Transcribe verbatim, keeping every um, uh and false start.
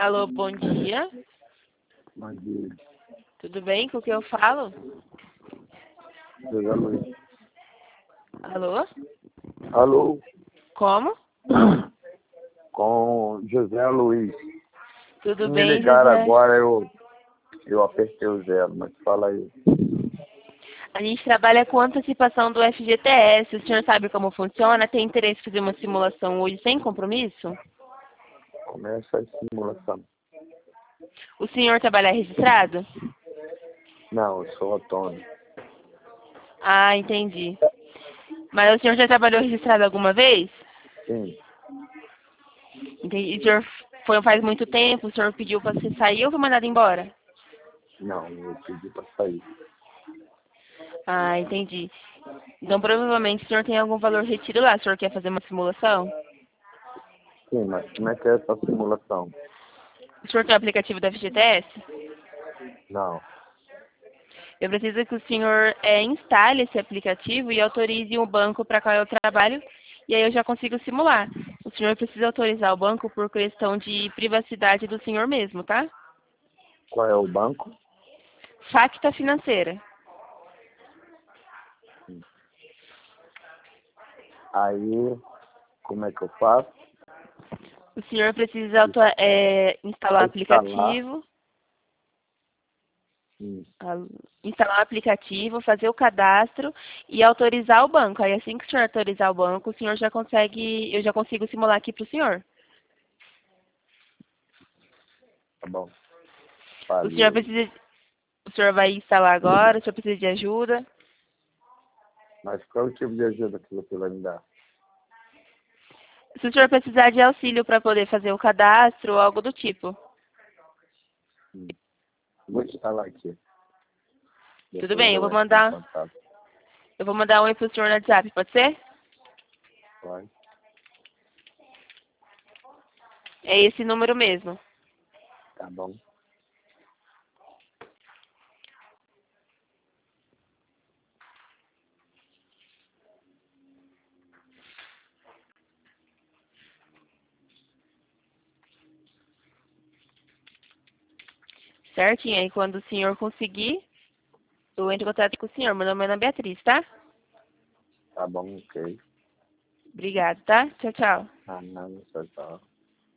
Alô, bom dia. Bom dia. Tudo bem? Com o que eu falo? José Luiz. Alô? Alô? Como? Com José Luiz. Tudo Me bem, ligaram José? agora, eu, eu apertei o zero, mas fala aí. A gente trabalha com antecipação do F G T S. O senhor sabe como funciona? Tem interesse em fazer uma simulação hoje sem compromisso? Começa a simulação. O senhor trabalha registrado? Não, eu sou autônomo. Ah, entendi. Mas o senhor já trabalhou registrado alguma vez? Sim. Entendi. E o senhor foi faz muito tempo? O senhor pediu para você sair ou foi mandado embora? Não, eu pedi para sair. Ah, entendi. Então, provavelmente, o senhor tem algum valor retiro lá. O senhor quer fazer uma simulação? Sim, mas como é que é essa simulação? O senhor tem o aplicativo da F G T S? Não. Eu preciso que o senhor é, instale esse aplicativo e autorize o banco para qual eu trabalho, e aí eu já consigo simular. O senhor precisa autorizar o banco por questão de privacidade do senhor mesmo, tá? Qual é o banco? Facta Financeira. Aí, como é que eu faço? O senhor precisa auto, é, instalar o Instalar. aplicativo, Hum. a- instalar o aplicativo, fazer o cadastro e autorizar o banco. Aí assim que o senhor autorizar o banco, o senhor já consegue, eu já consigo simular aqui para o senhor. Tá bom. O senhor Falei. precisa, o senhor vai instalar agora, o senhor precisa de ajuda. Mas qual é o tipo de ajuda que você vai me dar? Se o senhor precisar de auxílio para poder fazer o cadastro ou algo do tipo. Hum. Vou instalar aqui. Tudo Depois bem, eu eu vou entro em mandar, contato. eu vou mandar um oi pro senhor no WhatsApp, pode ser? Vai. É esse número mesmo. Tá bom. Certinho? Aí quando o senhor conseguir, eu entro em contato com o senhor. Meu nome é Ana Beatriz, tá? Tá bom, ok. Obrigada, tá? Tchau, tchau. Ah, não, não sei, tá.